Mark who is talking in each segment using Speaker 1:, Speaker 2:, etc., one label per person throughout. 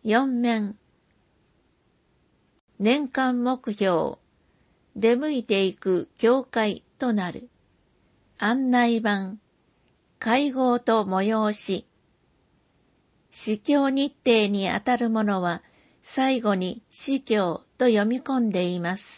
Speaker 1: 4面。年間目標、出向いていく教会となる。案内板、会合と催し。司教日程にあたるものは最後に司教と読み込んでいます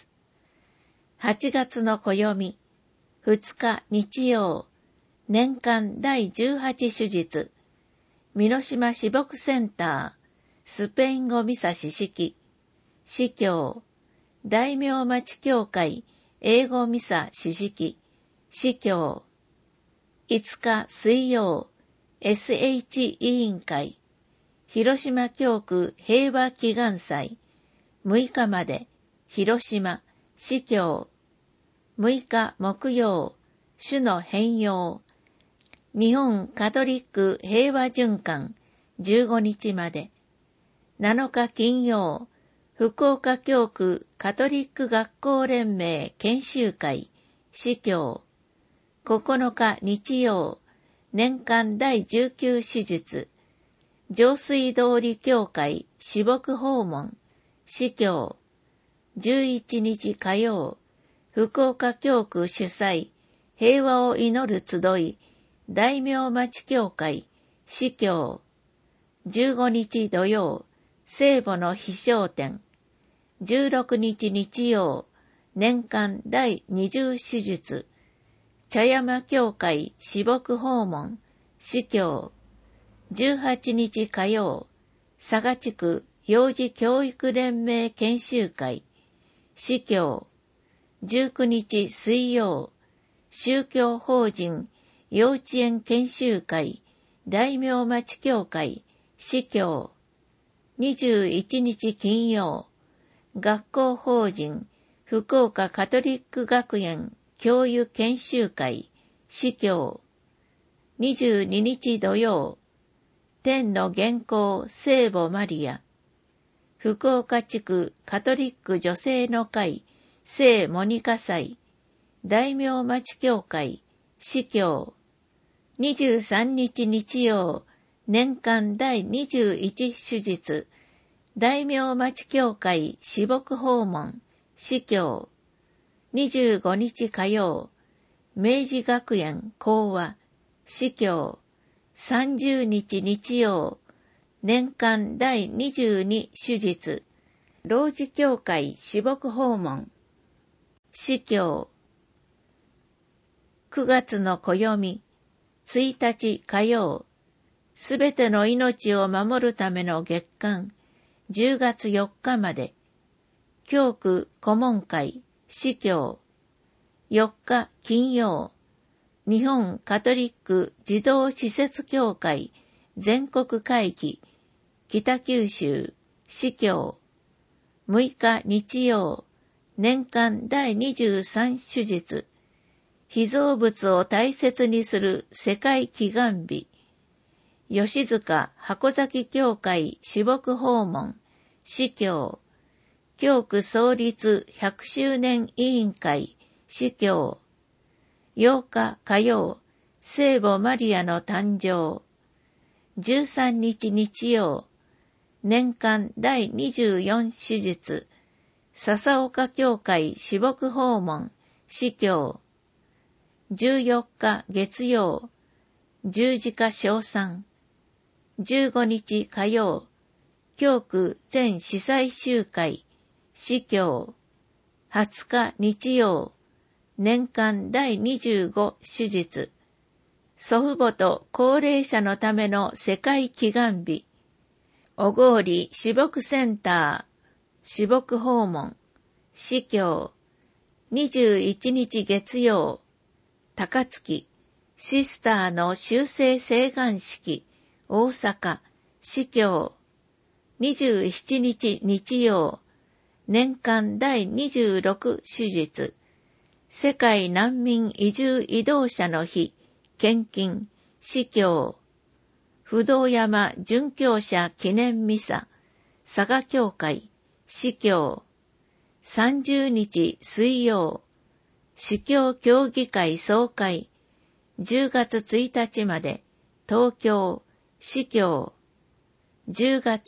Speaker 1: 。8月の暦、2日日曜、年間第18手術、美濃島私牧センター、スペイン語ミサ四式、司教、大名町教会、英語ミサ四式、司教、5日水曜、SH 委員会、広島教区平和祈願祭、6日まで、広島、司教、6日木曜、主の変容、日本カトリック平和循環、15日まで、7日金曜、福岡教区カトリック学校連盟研修会、司教、9日日曜、年間第19手術、上水通り教会私牧訪問、司教、11日火曜、福岡教区主催、平和を祈る集い、大名町教会、司教、15日土曜、聖母の飛翔展、16日日曜、年間第20手術、茶山教会私牧訪問、司教、18日火曜、佐賀地区幼児教育連盟研修会、司教、19日水曜、宗教法人幼稚園研修会大名町教会、司教、21日金曜、学校法人福岡カトリック学園教諭研修会、司教、22日土曜、天の元寇聖母マリア、福岡地区カトリック女性の会聖モニカ祭、大名町教会、司教、23日日曜、年間第21手術、大名町教会私牧訪問、司教、25日火曜、明治学園講話、司教、30日日曜、年間第22手術、老児教会私牧訪問、司教、9月の暦、1日火曜、すべての命を守るための月間、10月4日まで、教区顧問会、司教、4日金曜、日本カトリック児童施設協会全国会議、北九州、司教、6日日曜、年間第23手術、被造物を大切にする世界祈願日、吉塚箱崎教会私牧訪問、司教、教区創立100周年委員会、司教、8日火曜、聖母マリアの誕生、13日日曜、年間第24手術、笹岡教会私牧訪問、司教、14日月曜、十字架称賛、15日火曜、教区全司祭集会、司教、20日日曜、年間第25手術、祖父母と高齢者のための世界祈願日、小郡私牧センター、私牧訪問、司教、21日月曜、高槻、シスターの修正請願式、大阪、司教、27日日曜、年間第26手術、世界難民移住移動者の日、献金、司教、不動山殉教者記念ミサ、佐賀教会、司教、30日水曜、司教協議会総会、10月1日まで、東京、司教、10月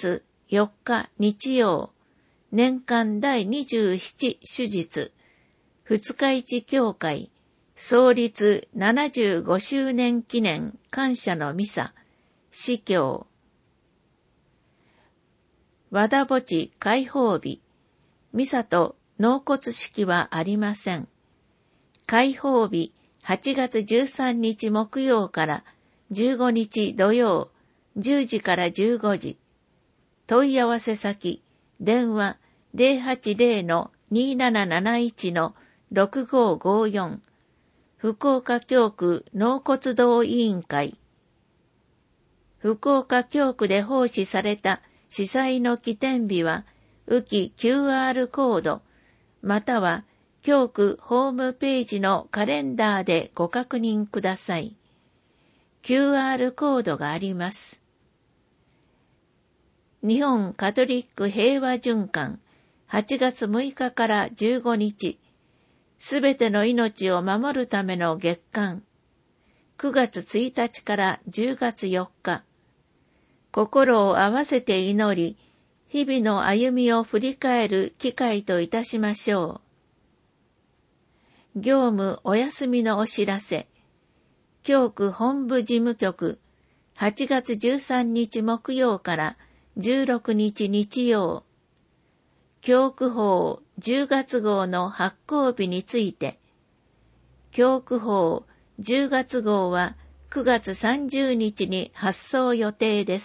Speaker 1: 4日日曜、年間第27手術、二日市教会、創立75周年記念感謝のミサ、司教。和田墓地開放日、ミサと納骨式はありません。開放日、8月13日木曜から15日土曜、10時から15時。問い合わせ先、電話 080-2771-6554 福岡教区納骨堂委員会。福岡教区で奉仕された司祭の起点日は、浮き QR コード、または教区ホームページのカレンダーでご確認ください。QR コードがあります。日本カトリック平和循環、8月6日から15日、すべての命を守るための月間、9月1日から10月4日、心を合わせて祈り、日々の歩みを振り返る機会といたしましょう。業務お休みのお知らせ。教区本部事務局、8月13日木曜から16日日曜。教区法10月号の発行日について、教区法10月号は9月30日に発送予定です。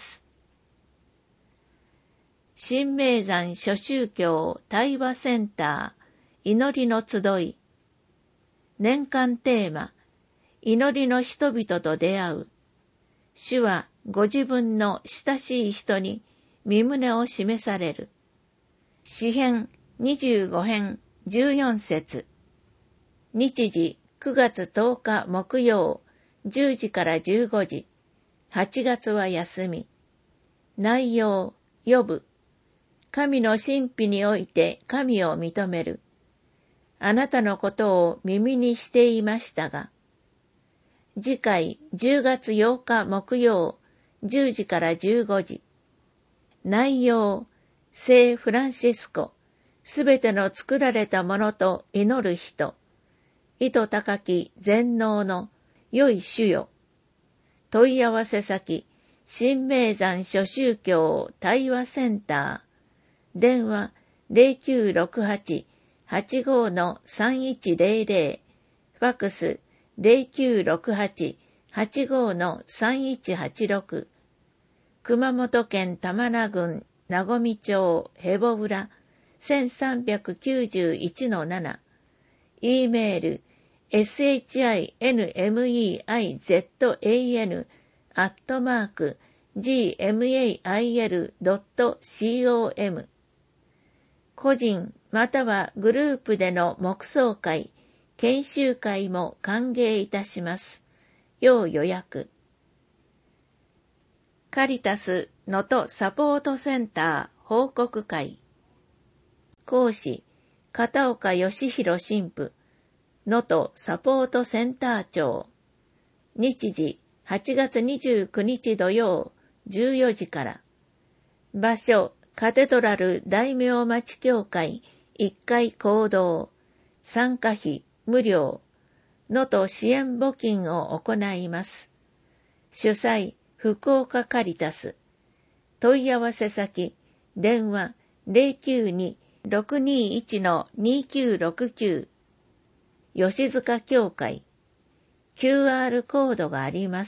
Speaker 1: 新名山諸宗教対話センター祈りの集い。年間テーマ、祈りの人々と出会う。主はご自分の親しい人に御胸を示される。詩編25編14節。日時9月10日木曜10時から15時。8月は休み。内容、呼ぶ。神の神秘において神を認める。あなたのことを耳にしていましたが。次回10月8日木曜10時から15時。内容、聖フランシスコ、すべての作られたものと祈る人。意図高き全能の良い主よ。問い合わせ先、新名山諸宗教対話センター。電話 0968-85-3100。ファクス 0968-85-3186。熊本県玉名郡名古町へぼ浦 1391-7。E メール shinmezan@gmail.com。 個人またはグループでの黙想会、研修会も歓迎いたします。要予約。カリタス能登サポートセンター報告会。講師、片岡義弘神父、能登サポートセンター長。日時、8月29日土曜、14時から。場所、カテドラル大名町教会1階講堂。参加費無料。能登支援募金を行います。主催、福岡カリタス。問い合わせ先、電話 092-621-2969。吉塚教会。QR コードがあります。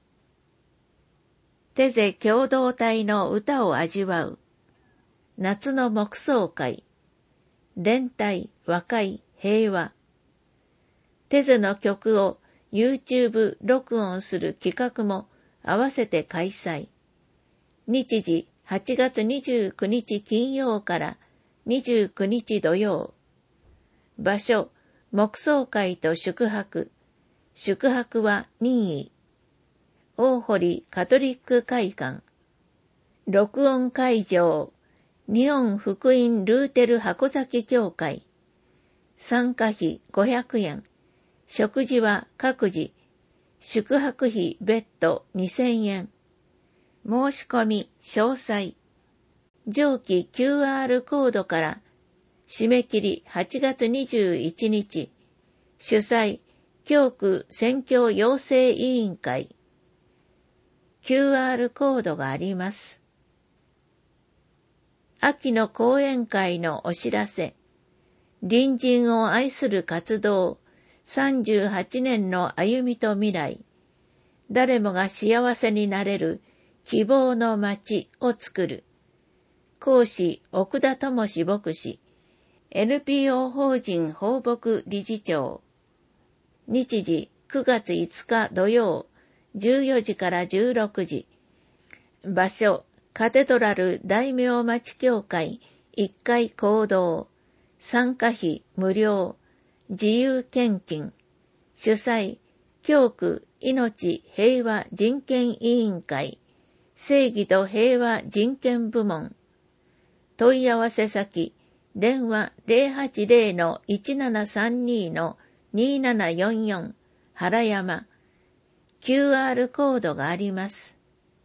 Speaker 1: テゼ共同体の歌を味わう。夏の黙想会。連帯、和解、平和。テゼの曲を YouTube 録音する企画も合わせて開催。日時8月29日金曜から29日土曜。場所、黙想会と宿泊。宿泊は任意。大堀カトリック会館。録音会場。日本福音ルーテル箱崎教会。参加費500円。食事は各自。宿泊費別途2000円。申し込み詳細。 上記 QR コードから締め切り8月21日、主催、教区宣教養成委員会。QR コードがあります。秋の講演会のお知らせ。隣人を愛する活動、38年の歩みと未来。誰もが幸せになれる希望の街を作る。講師、奥田智史牧師。NPO 法人放牧理事長。日時9月5日土曜、14時から16時。場所、カテドラル大名町教会1階講堂。参加費無料。自由献金。主催、教区命平和人権委員会。正義と平和人権部門。問い合わせ先、電話 080-1732-2744 原山。QR コードがあります。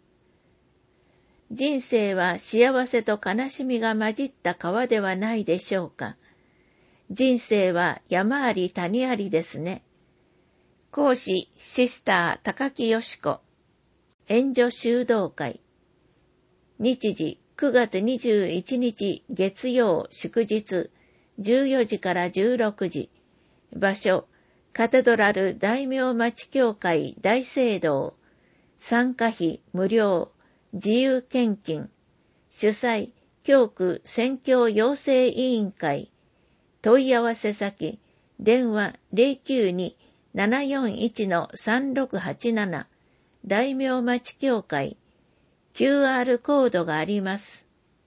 Speaker 1: 人生は幸せと悲しみが混じった川ではないでしょうか。人生は山あり谷ありですね。講師シスター高木よし子。援助修道会。日時9月21日月曜祝日14時から16時。場所、カテドラル大名町教会大聖堂。参加費無料。自由献金。主催、教区宣教養成委員会。問い合わせ先、電話 092-741-3687 大名町教会。QR コードがあります。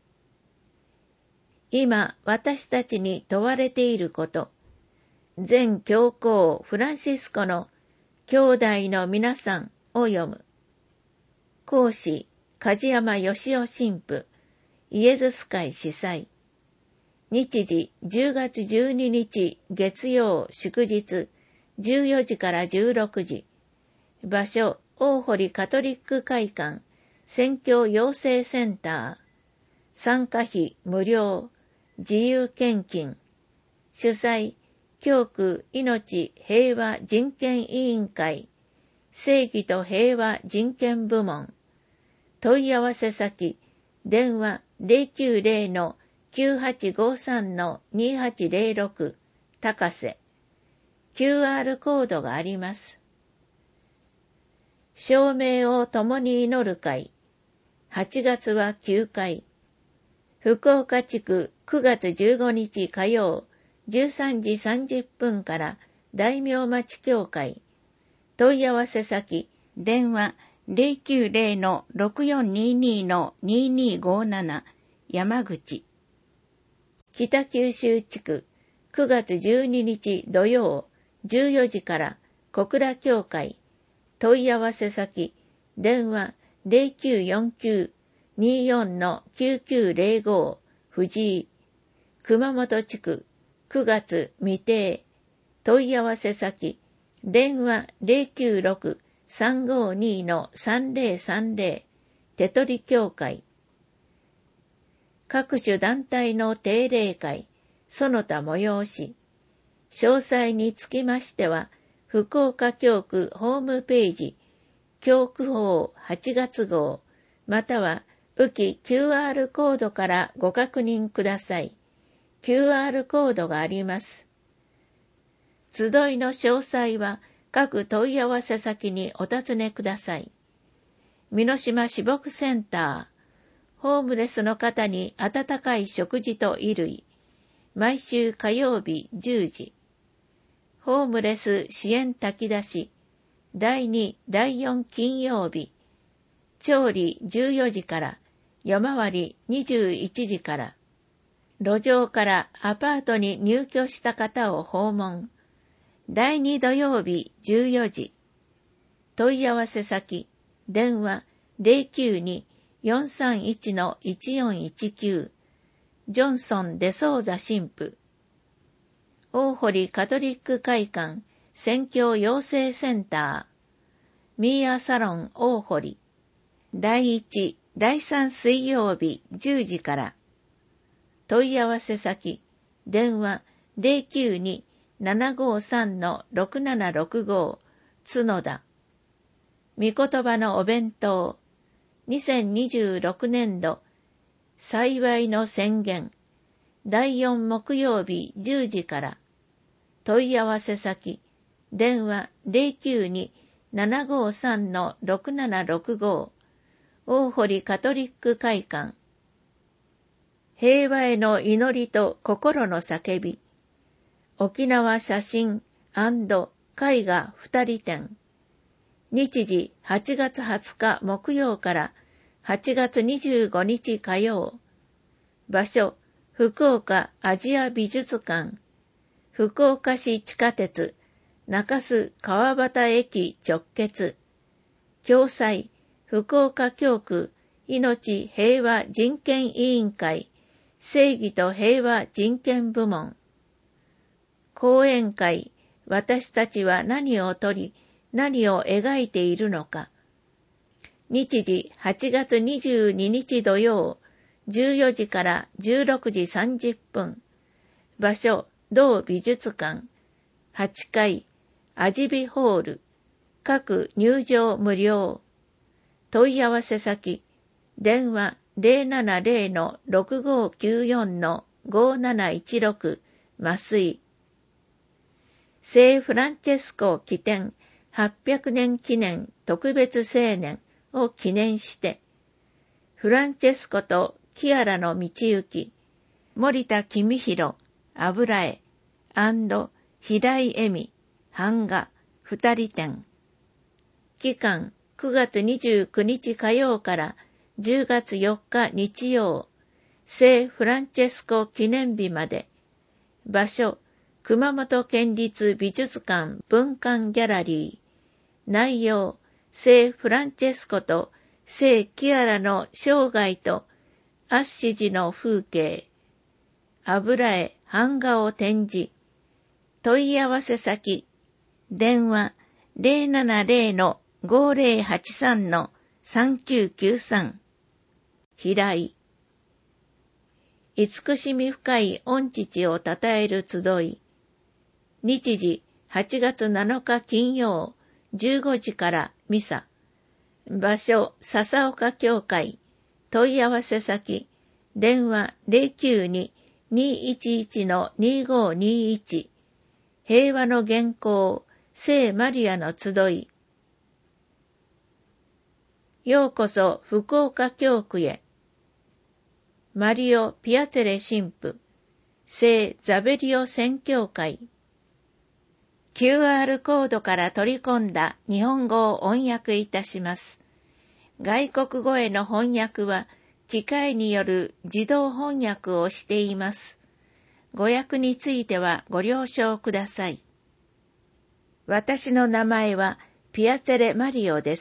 Speaker 1: 今、私たちに問われていること。前教皇フランシスコの兄弟の皆さんを読む。講師、梶山義雄神父、イエズス会司祭。日時10月12日月曜祝日14時から16時。場所、大堀カトリック会館宣教養成センター。参加費無料。自由献金。主催、教区命平和人権委員会。正義と平和人権部門。問い合わせ先、電話 090-9853-2806 高瀬。QR コードがあります。証明を共に祈る会。8月は9回。福岡地区9月15日火曜13時30分から大名町教会。問い合わせ先、電話 090-6422-2257 山口。北九州地区9月12日土曜14時から小倉教会。問い合わせ先、電話 0949-24-9905 藤井。熊本地区9月未定。問い合わせ先、電話 096-352-3030 手取教会。各種団体の定例会、その他催し。詳細につきましては、福岡教区ホームページ、教区法8月号、または、浮き QR コードからご確認ください。QR コードがあります。集いの詳細は、各問い合わせ先にお尋ねください。美濃島私牧センター、ホームレスの方に温かい食事と衣類、毎週火曜日10時。ホームレス支援炊き出し、第2、第4金曜日。調理14時から、夜回り21時から。路上からアパートに入居した方を訪問。第2土曜日14時。問い合わせ先、電話 092-431-1419 ジョンソン・デソーザ神父。大堀カトリック会館宣教養成センター。ミーアサロン大堀。第1、 第3水曜日10時から。問い合わせ先、電話 092-753-6765 角田。御言葉のお弁当、2026年度幸いの宣言、第4木曜日10時から。問い合わせ先、電話 092-753-6765 大堀カトリック会館。平和への祈りと心の叫び、沖縄写真&絵画2人展。日時8月20日木曜から8月25日火曜。場所、福岡アジア美術館。福岡市地下鉄、中洲川端駅直結。共催、福岡教区命平和人権委員会正義と平和人権部門。講演会、私たちは何を撮り、何を描いているのか。日時8月22日土曜、14時から16時30分。場所、同美術館。8階、味美ホール。各入場無料。問い合わせ先、電話 070-6594-5716 麻酔。聖フランチェスコ起点800年記念特別青年を記念して、フランチェスコとキアラの道行き、森田公弘、油絵、平井恵美、版画、2人展。期間、9月29日火曜から10月4日日曜、聖フランチェスコ記念日まで。場所、熊本県立美術館文館ギャラリー。内容、聖フランチェスコと聖キアラの生涯とアッシジの風景。油絵、版画を展示。問い合わせ先、電話 070-5083-3993 平井。慈しみ深い御父をたたえる集い。日時8月7日金曜15時からミサ。場所笹岡教会。問い合わせ先、電話 092-211-2521 平和の元寇聖マリアの集い。ようこそ福岡教区へ。マリオ・ピアツェレ神父聖ザベリオ宣教会。QR コードから取り込んだ日本語を翻訳いたします。外国語への翻訳は機械による自動翻訳をしています。語訳についてはご了承ください。私の名前はピアツェレ・マリオです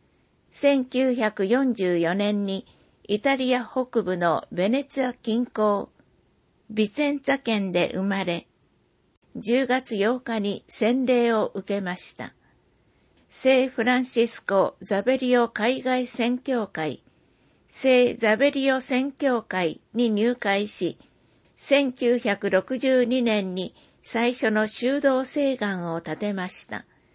Speaker 1: 。1944年にイタリア北部のベネツィア近郊、ビツェンツァ県で生まれ、10月8日に洗礼を受けました。聖フランシスコ・ザベリオ海外宣教会、聖ザベリオ宣教会に入会し、1962年に最初の修道聖願を立てました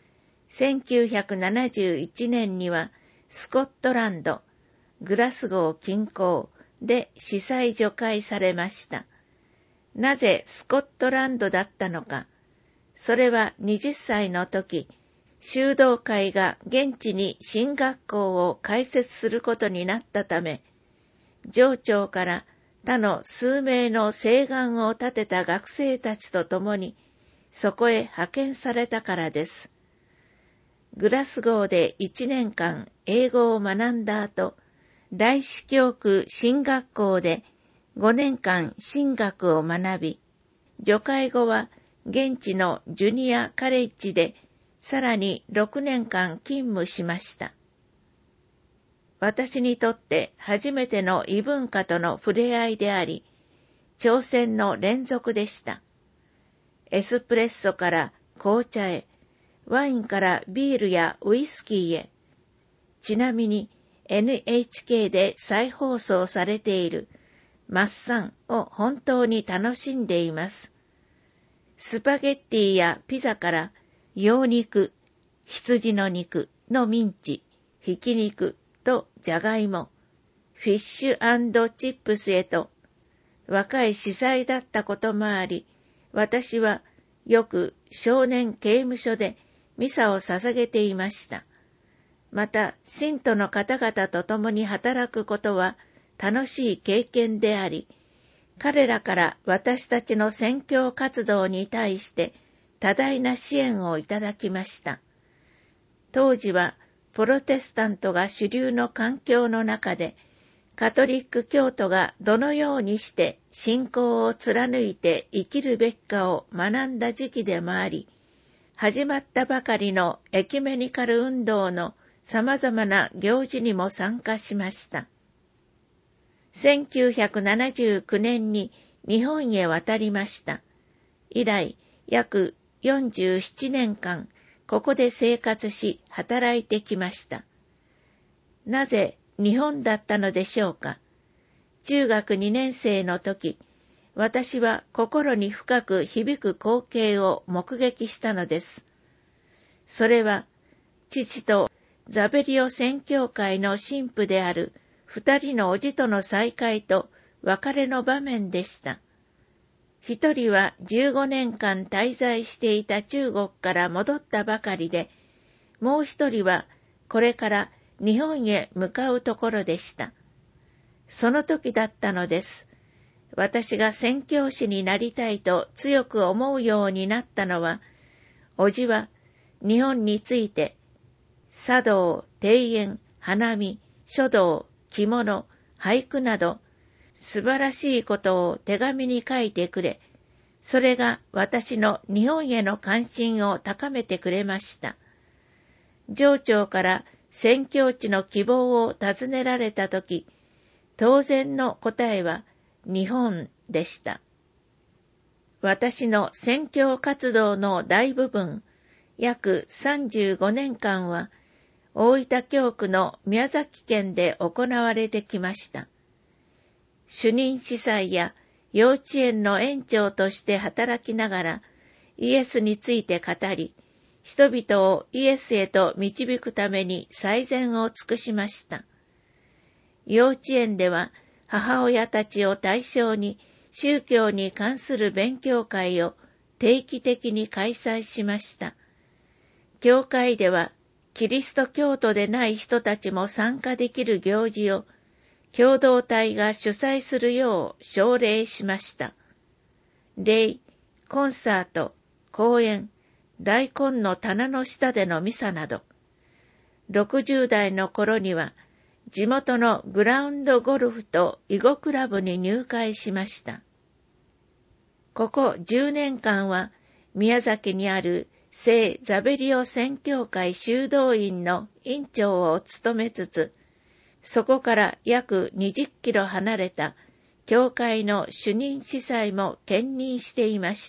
Speaker 1: 。1971年にはスコットランド、グラスゴー近郊で司祭除会されました。なぜスコットランドだったのか。それは20歳の時、修道会が現地に神学校を開設することになったため、上長から他の数名の聖願を立てた学生たちと共にそこへ派遣されたからです。グラスゴーで1年間英語を学んだ後、大司教区神学校で5年間神学を学び、除会後は現地のジュニアカレッジでさらに6年間勤務しました。私にとって初めての異文化との触れ合いであり、挑戦の連続でした。エスプレッソから紅茶へ、ワインからビールやウイスキーへ。ちなみに NHK で再放送されているマッサンを本当に楽しんでいます。スパゲッティやピザから羊肉、羊の肉のミンチ、ひき肉とじゃがいも、フィッシュ&チップスへと、若い司祭だったこともあり、私はよく少年刑務所でミサを捧げていました。また、信徒の方々と共に働くことは楽しい経験であり、彼らから私たちの宣教活動に対して多大な支援をいただきました。当時はプロテスタントが主流の環境の中で、カトリック教徒がどのようにして信仰を貫いて生きるべきかを学んだ時期でもあり、始まったばかりのエキュメニカル運動の様々な行事にも参加しました。1979年に日本へ渡りました。以来、約47年間、ここで生活し働いてきました。なぜ日本だったのでしょうか。中学2年生の時、私は心に深く響く光景を目撃したのです。それは、父とザベリオ宣教会の神父である2人の叔父との再会と別れの場面でした。一人は15年間滞在していた中国から戻ったばかりで、もう一人はこれから日本へ向かうところでした。その時だったのです。私が宣教師になりたいと強く思うようになったのは、叔父は日本について、茶道、庭園、花見、書道、着物、俳句など、素晴らしいことを手紙に書いてくれ、それが私の日本への関心を高めてくれました。上長から宣教地の希望を尋ねられたとき、当然の答えは日本でした。私の宣教活動の大部分、約35年間は、大分教区の宮崎県で行われてきました。主任司祭や幼稚園の園長として働きながら、イエスについて語り、人々をイエスへと導くために最善を尽くしました。幼稚園では母親たちを対象に宗教に関する勉強会を定期的に開催しました。教会ではキリスト教徒でない人たちも参加できる行事を共同体が主催するよう奨励しました。礼、コンサート、講演、大根の棚の下でのミサなど、60代の頃には地元のグラウンドゴルフと囲碁クラブに入会しました。ここ10年間は宮崎にある聖ザベリオ宣教会修道院の院長を務めつつ、そこから約20キロ離れた教会の主任司祭も兼任していました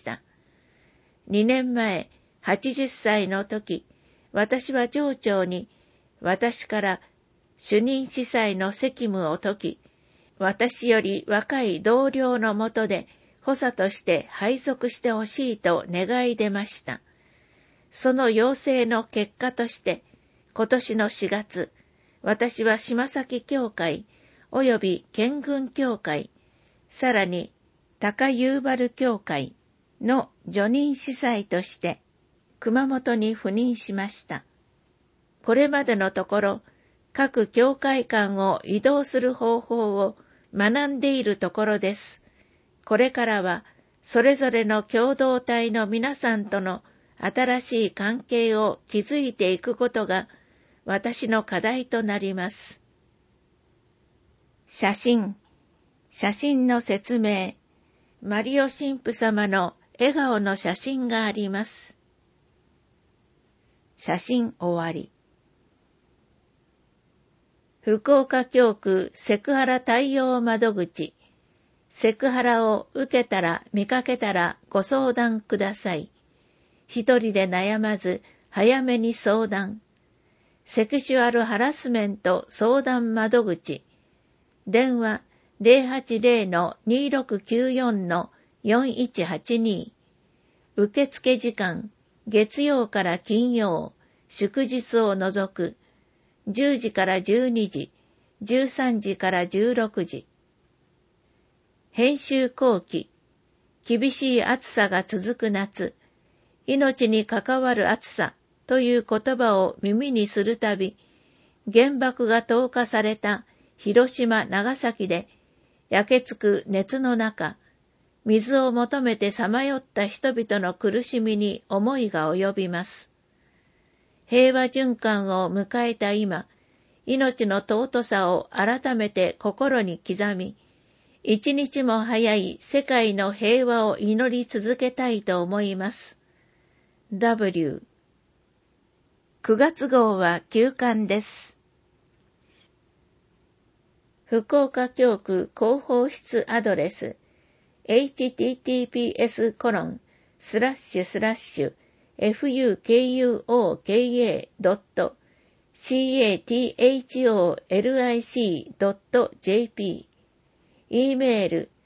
Speaker 1: 。2年前、80歳の時、私は上長に私から主任司祭の責務を解き、私より若い同僚のもとで補佐として配属してほしいと願い出ました。その要請の結果として、今年の4月、私は島崎教会及び県軍教会、さらに高遊原教会の助任司祭として熊本に赴任しました。これまでのところ、各教会間を移動する方法を学んでいるところです。これからはそれぞれの共同体の皆さんとの新しい関係を築いていくことが私の課題となります。写真の説明。マリオ神父様の笑顔の写真があります。写真終わり。福岡教区セクハラ対応窓口。セクハラを受けたら見かけたらご相談ください。一人で悩まず早めに相談。 セクシュアルハラスメント相談窓口、電話 080-2694-4182、受付時間、月曜から金曜、祝日を除く、10時から12時、13時から16時。編集後期、厳しい暑さが続く夏、命に関わる暑さという言葉を耳にするたび、原爆が投下された広島、長崎で焼けつく熱の中、水を求めてさまよった人々の苦しみに思いが及びます。平和循環を迎えた今、命の尊さを改めて心に刻み、一日も早い世界の平和を祈り続けたいと思います。W。9月号は休刊です。福岡教区広報室アドレス https://fukuoka.catholic.jp E メール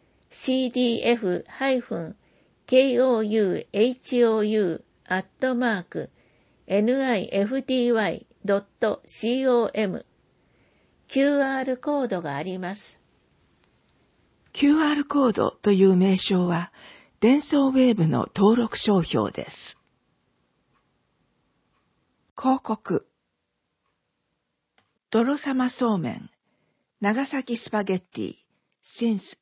Speaker 1: cdf-kouou@nifty.com QR コードがあります。
Speaker 2: QR コードという名称は、デンソーウェーブの登録商標です。広告。殿様そうめん、長崎スパゲッティ、since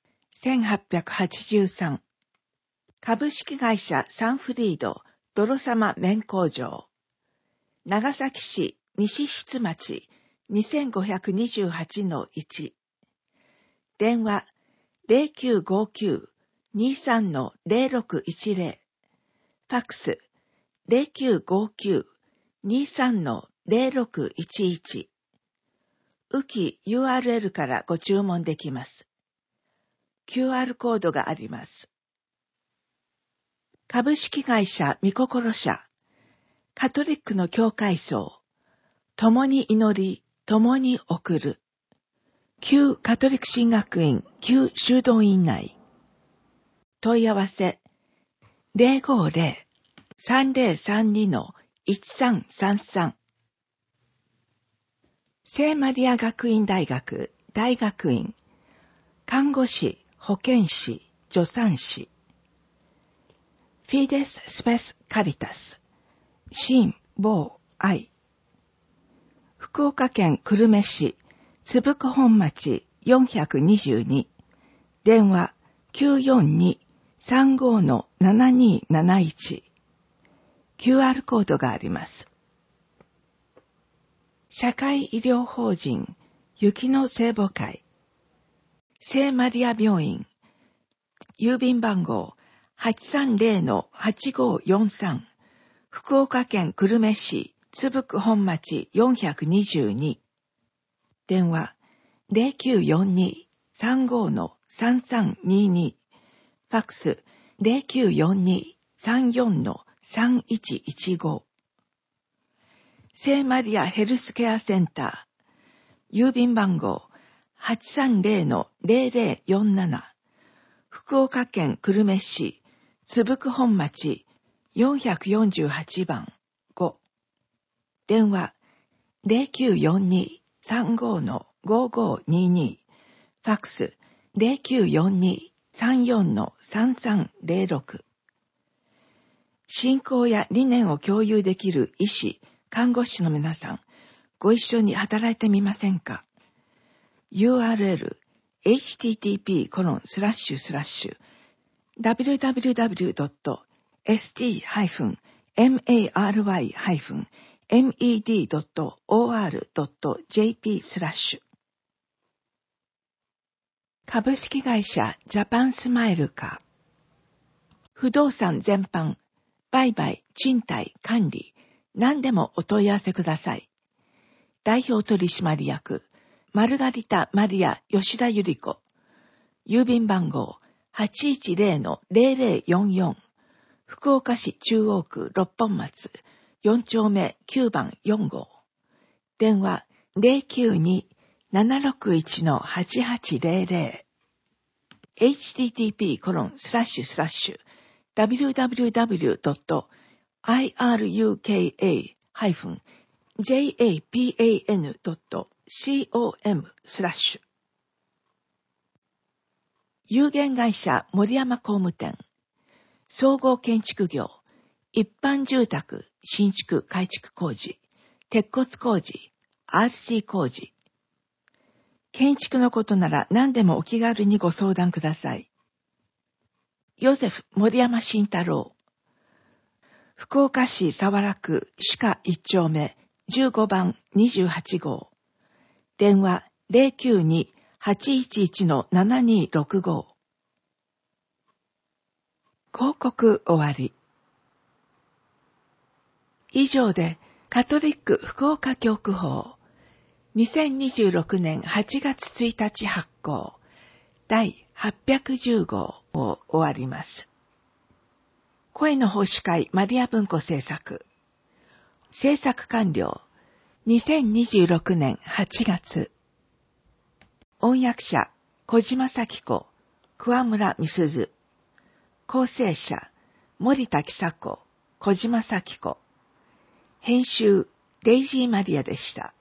Speaker 2: 1883。株式会社サンフリード、殿様麺工場。長崎市西出町、2528-1。電話 0959-23-0610。ファックス 0959-23-0611。ウキ URL からご注文できます。QR コードがあります。株式会社みこころ社、カトリックの教会層、共に祈り、共に送る。旧カトリック神学院旧修道院内。問い合わせ 050-3032-1333。聖マリア学院大学大学院。看護師、保健師、助産師。フィデス・スペス・カリタス。新某愛。福岡県久留米市津福本町422。電話 942-35-7271。QR コードがあります。社会医療法人雪の聖母会。聖マリア病院。郵便番号 830-8543。福岡県久留米市津福本町422。電話 0942-35-3322。ファックス 0942-34-3115。聖マリアヘルスケアセンター。郵便番号 830-0047。福岡県久留米市津福本町448番5。電話 0942-35-5522。ファックス 0942-34-3306。信仰や理念を共有できる医師、看護師の皆さん、ご一緒に働いてみませんか？ URL http://www.st-mary-med.or.jp/ 株式会社ジャパンスマイルカー。不動産全般、売買、賃貸、管理、何でもお問い合わせください。代表取締役、マルガリタ・マリア・吉田ゆり子。郵便番号 810-0044。福岡市中央区六本松4丁目9番4号。 電話 092-761-8800 http://www.iruka-japan.com/ 有限会社森山工務店、総合建築業、一般住宅、新築改築工事、鉄骨工事、RC 工事。建築のことなら何でもお気軽にご相談ください。ヨゼフ森山慎太郎。福岡市早良区歯科1丁目15番28号。電話 092-811-7265。広告終わり。以上でカトリック福岡教区法2026年8月1日発行第810号を終わります。声の奉仕会マリア文庫制作。制作完了2026年8月。音訳者小島咲子、桑村美鈴。構成者森田喜佐子、小島咲子。編集デイジーマリアでした。